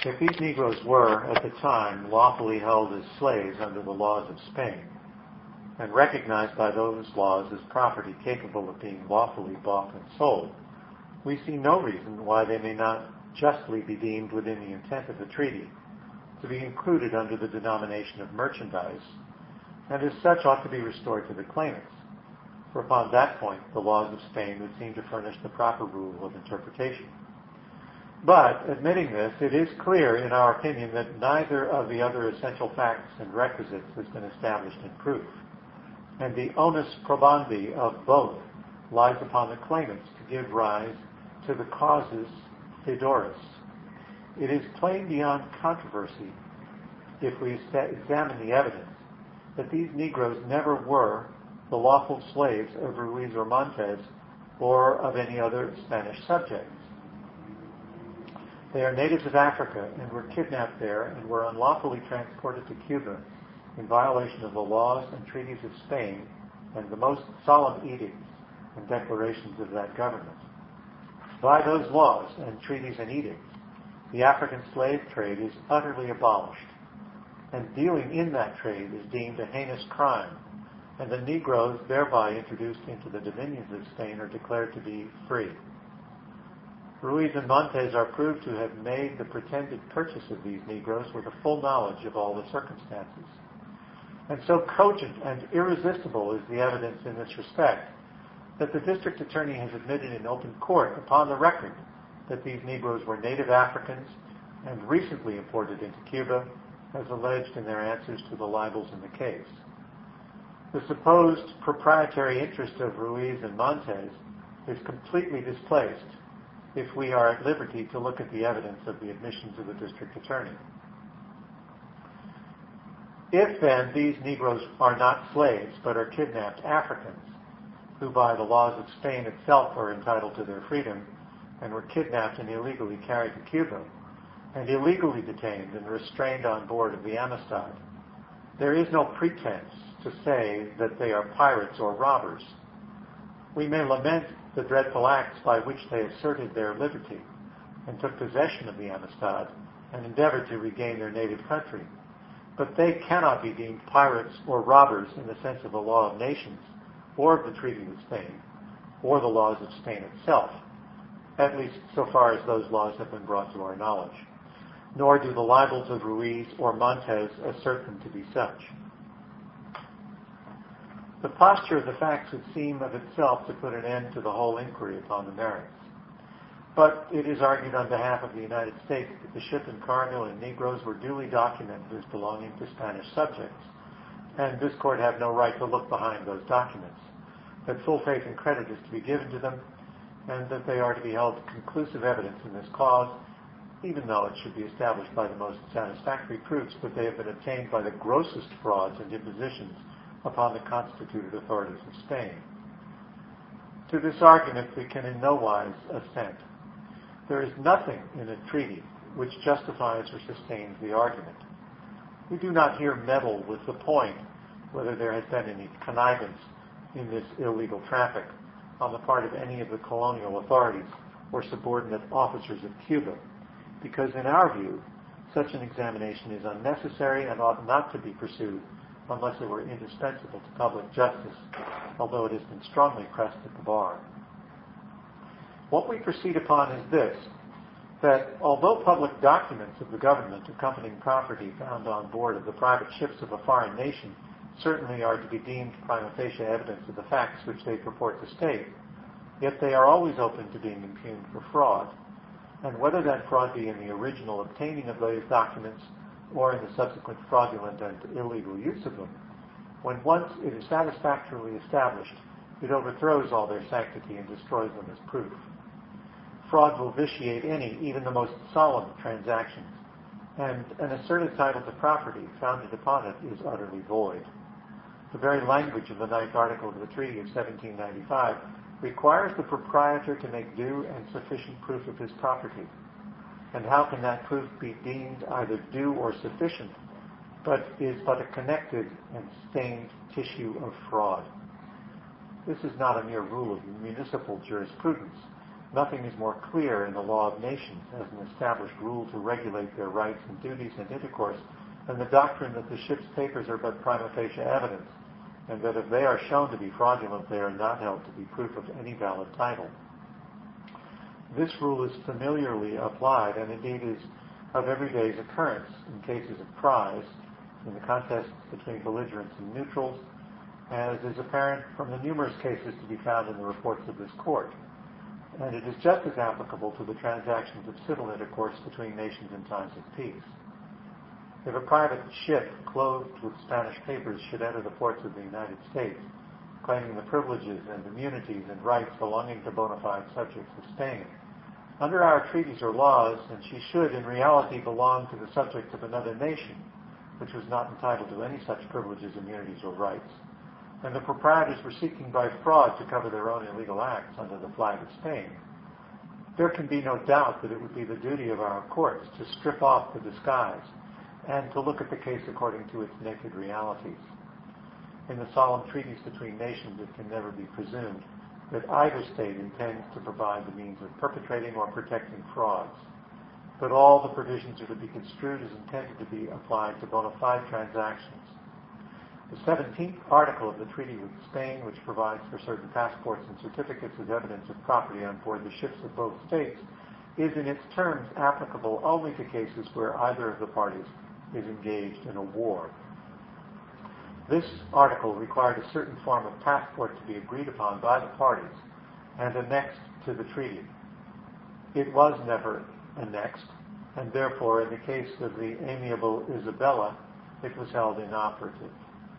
If these Negroes were, at the time, lawfully held as slaves under the laws of Spain, and recognized by those laws as property capable of being lawfully bought and sold, we see no reason why they may not justly be deemed within the intent of the treaty to be included under the denomination of merchandise, and as such ought to be restored to the claimants, for upon that point the laws of Spain would seem to furnish the proper rule of interpretation. But, admitting this, it is clear, in our opinion, that neither of the other essential facts and requisites has been established in proof, and the onus probandi of both lies upon the claimants to give rise to the causes deodoris. It is plain beyond controversy, if we examine the evidence, that these Negroes never were the lawful slaves of Ruiz or Montes or of any other Spanish subjects. They are natives of Africa and were kidnapped there and were unlawfully transported to Cuba in violation of the laws and treaties of Spain and the most solemn edicts and declarations of that government. By those laws and treaties and edicts, the African slave trade is utterly abolished, and dealing in that trade is deemed a heinous crime, and the Negroes thereby introduced into the dominions of Spain are declared to be free. Ruiz and Montes are proved to have made the pretended purchase of these Negroes with a full knowledge of all the circumstances. And so cogent and irresistible is the evidence in this respect that the district attorney has admitted in open court upon the record that these Negroes were native Africans and recently imported into Cuba, as alleged in their answers to the libels in the case. The supposed proprietary interest of Ruiz and Montes is completely displaced if we are at liberty to look at the evidence of the admissions of the district attorney. If, then, these Negroes are not slaves but are kidnapped Africans, who by the laws of Spain itself are entitled to their freedom, and were kidnapped and illegally carried to Cuba, and illegally detained and restrained on board of the Amistad, there is no pretense to say that they are pirates or robbers. We may lament the dreadful acts by which they asserted their liberty and took possession of the Amistad and endeavored to regain their native country, but they cannot be deemed pirates or robbers in the sense of the law of nations or of the Treaty of Spain or the laws of Spain itself, at least so far as those laws have been brought to our knowledge. Nor do the libels of Ruiz or Montes assert them to be such. The posture of the facts would seem of itself to put an end to the whole inquiry upon the merits. But it is argued on behalf of the United States that the ship and cargo and Negroes were duly documented as belonging to Spanish subjects, and this court have no right to look behind those documents, that full faith and credit is to be given to them, and that they are to be held conclusive evidence in this cause, even though it should be established by the most satisfactory proofs that they have been obtained by the grossest frauds and impositions upon the constituted authorities of Spain. To this argument we can in no wise assent. There is nothing in a treaty which justifies or sustains the argument. We do not here meddle with the point whether there has been any connivance in this illegal traffic on the part of any of the colonial authorities or subordinate officers of Cuba, because in our view, such an examination is unnecessary and ought not to be pursued unless it were indispensable to public justice, although it has been strongly pressed at the bar. What we proceed upon is this, that although public documents of the government accompanying property found on board of the private ships of a foreign nation certainly are to be deemed prima facie evidence of the facts which they purport to state, yet they are always open to being impugned for fraud, and whether that fraud be in the original obtaining of those documents or in the subsequent fraudulent and illegal use of them, when once it is satisfactorily established, it overthrows all their sanctity and destroys them as proof. Fraud will vitiate any, even the most solemn transactions, and an asserted title to property founded upon it is utterly void. The very language of the 9th Article of the Treaty of 1795 requires the proprietor to make due and sufficient proof of his property. And how can that proof be deemed either due or sufficient, but is but a connected and stained tissue of fraud? This is not a mere rule of municipal jurisprudence, Nothing is more clear in the law of nations as an established rule to regulate their rights and duties and intercourse than the doctrine that the ship's papers are but prima facie evidence, and that if they are shown to be fraudulent, they are not held to be proof of any valid title. This rule is familiarly applied, and indeed is of every day's occurrence in cases of prize, in the contests between belligerents and neutrals, as is apparent from the numerous cases to be found in the reports of this court. And it is just as applicable to the transactions of civil intercourse between nations in times of peace. If a private ship clothed with Spanish papers should enter the ports of the United States, claiming the privileges and immunities and rights belonging to bona fide subjects of Spain, under our treaties or laws, and she should in reality belong to the subjects of another nation, which was not entitled to any such privileges, immunities, or rights, and the proprietors were seeking by fraud to cover their own illegal acts under the flag of Spain, there can be no doubt that it would be the duty of our courts to strip off the disguise and to look at the case according to its naked realities. In the solemn treaties between nations, it can never be presumed that either state intends to provide the means of perpetrating or protecting frauds, but all the provisions are to be construed as intended to be applied to bona fide transactions. The 17th article of the treaty with Spain, which provides for certain passports and certificates as evidence of property on board the ships of both states, is in its terms applicable only to cases where either of the parties is engaged in a war. This article required a certain form of passport to be agreed upon by the parties and annexed to the treaty. It was never annexed, and therefore, in the case of the amiable Isabella, it was held inoperative.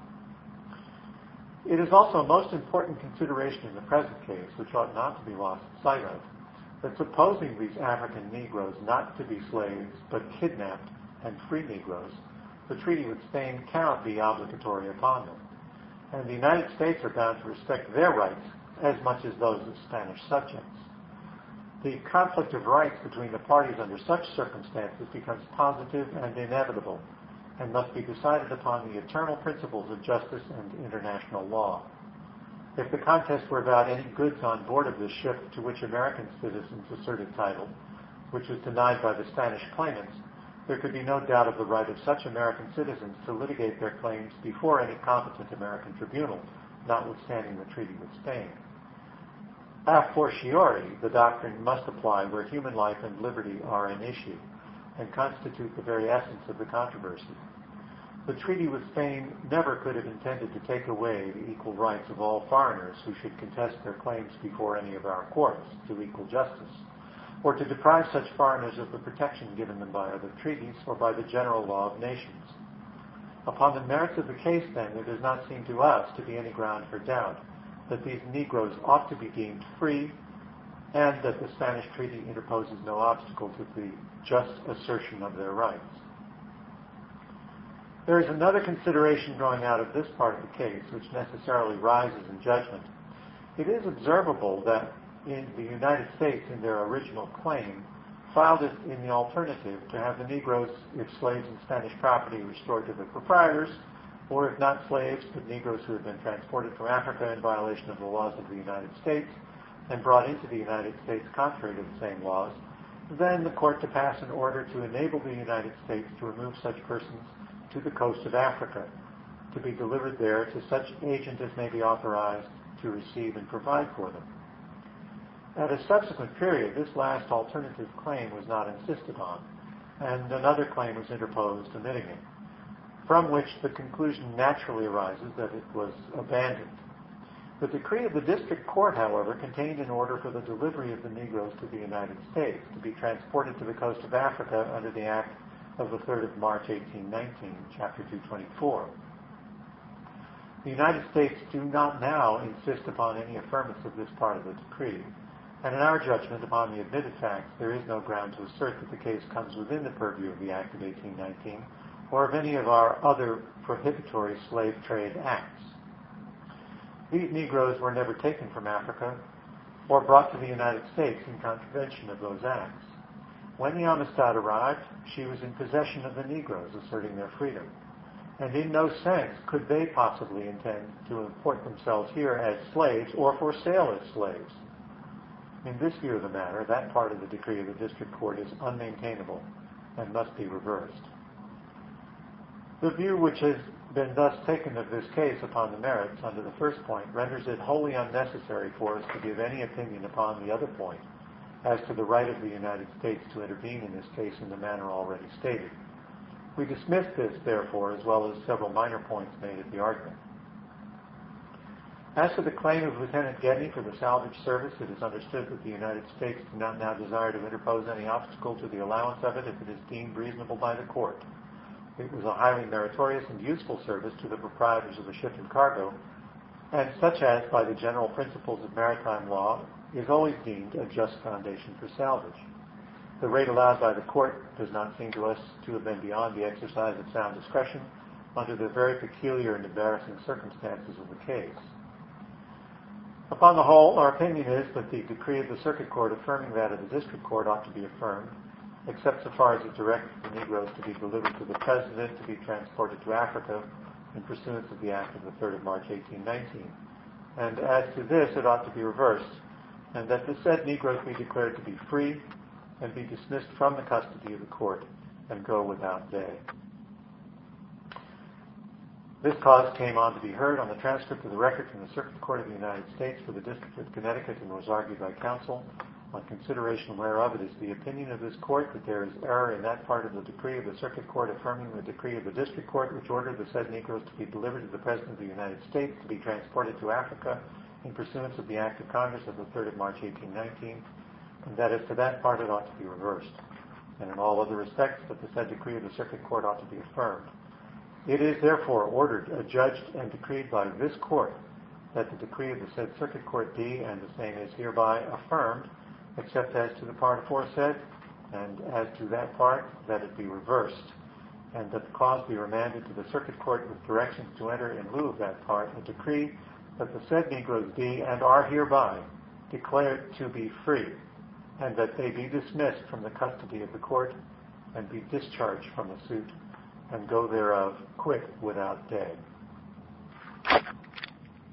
It is also a most important consideration in the present case, which ought not to be lost sight of, that supposing these African Negroes not to be slaves, but kidnapped and free Negroes, the treaty with Spain cannot be obligatory upon them, and the United States are bound to respect their rights as much as those of Spanish subjects. The conflict of rights between the parties under such circumstances becomes positive and inevitable, and must be decided upon the eternal principles of justice and international law. If the contest were about any goods on board of this ship to which American citizens asserted title, which was denied by the Spanish claimants, there could be no doubt of the right of such American citizens to litigate their claims before any competent American tribunal, notwithstanding the treaty with Spain. A fortiori, the doctrine must apply where human life and liberty are an issue, and constitute the very essence of the controversy. The treaty with Spain never could have intended to take away the equal rights of all foreigners who should contest their claims before any of our courts to equal justice, or to deprive such foreigners of the protection given them by other treaties or by the general law of nations. Upon the merits of the case, then, there does not seem to us to be any ground for doubt that these Negroes ought to be deemed free, and that the Spanish treaty interposes no obstacle to the just assertion of their rights. There is another consideration growing out of this part of the case, which necessarily rises in judgment. It is observable that in the United States, in their original claim, filed it in the alternative to have the Negroes, if slaves and Spanish property, restored to the proprietors, or if not slaves, but Negroes who had been transported from Africa in violation of the laws of the United States and brought into the United States contrary to the same laws, then the court to pass an order to enable the United States to remove such persons to the coast of Africa, to be delivered there to such agent as may be authorized to receive and provide for them. At a subsequent period, this last alternative claim was not insisted on, and another claim was interposed omitting it, from which the conclusion naturally arises that it was abandoned. The decree of the district court, however, contained an order for the delivery of the Negroes to the United States to be transported to the coast of Africa under the Act of the 3rd of March, 1819, Chapter 224. The United States do not now insist upon any affirmance of this part of the decree, and in our judgment upon the admitted facts, there is no ground to assert that the case comes within the purview of the Act of 1819 or of any of our other prohibitory slave trade acts. These Negroes were never taken from Africa or brought to the United States in contravention of those acts. When the Amistad arrived, she was in possession of the Negroes, asserting their freedom, and in no sense could they possibly intend to import themselves here as slaves or for sale as slaves. In this view of the matter, that part of the decree of the district court is unmaintainable and must be reversed. The view which has been thus taken of this case upon the merits under the first point renders it wholly unnecessary for us to give any opinion upon the other point as to the right of the United States to intervene in this case in the manner already stated. We dismiss this, therefore, as well as several minor points made at the argument. As to the claim of Lieutenant Gedney for the salvage service, it is understood that the United States do not now desire to interpose any obstacle to the allowance of it if it is deemed reasonable by the court. It was a highly meritorious and useful service to the proprietors of the ship and cargo, and such as, by the general principles of maritime law, is always deemed a just foundation for salvage. The rate allowed by the court does not seem to us to have been beyond the exercise of sound discretion under the very peculiar and embarrassing circumstances of the case. Upon the whole, our opinion is that the decree of the Circuit Court affirming that of the District Court ought to be affirmed, except so far as it directs the Negroes to be delivered to the President to be transported to Africa in pursuance of the Act of the 3rd of March, 1819. And as to this, it ought to be reversed, and that the said Negroes be declared to be free and be dismissed from the custody of the court and go without day. This cause came on to be heard on the transcript of the record from the Circuit Court of the United States for the District of Connecticut and was argued by counsel. On consideration whereof, it is the opinion of this court that there is error in that part of the decree of the Circuit Court affirming the decree of the District Court which ordered the said Negroes to be delivered to the President of the United States to be transported to Africa in pursuance of the Act of Congress of the 3rd of March, 1819, and that as to that part it ought to be reversed, and in all other respects that the said decree of the Circuit Court ought to be affirmed. It is therefore ordered, adjudged, and decreed by this court that the decree of the said Circuit Court be, and the same is hereby affirmed, except as to the part aforesaid, and as to that part, that it be reversed, and that the cause be remanded to the Circuit Court with directions to enter in lieu of that part a decree that the said Negroes be, and are hereby, declared to be free, and that they be dismissed from the custody of the court, and be discharged from the suit, and go thereof quit without day.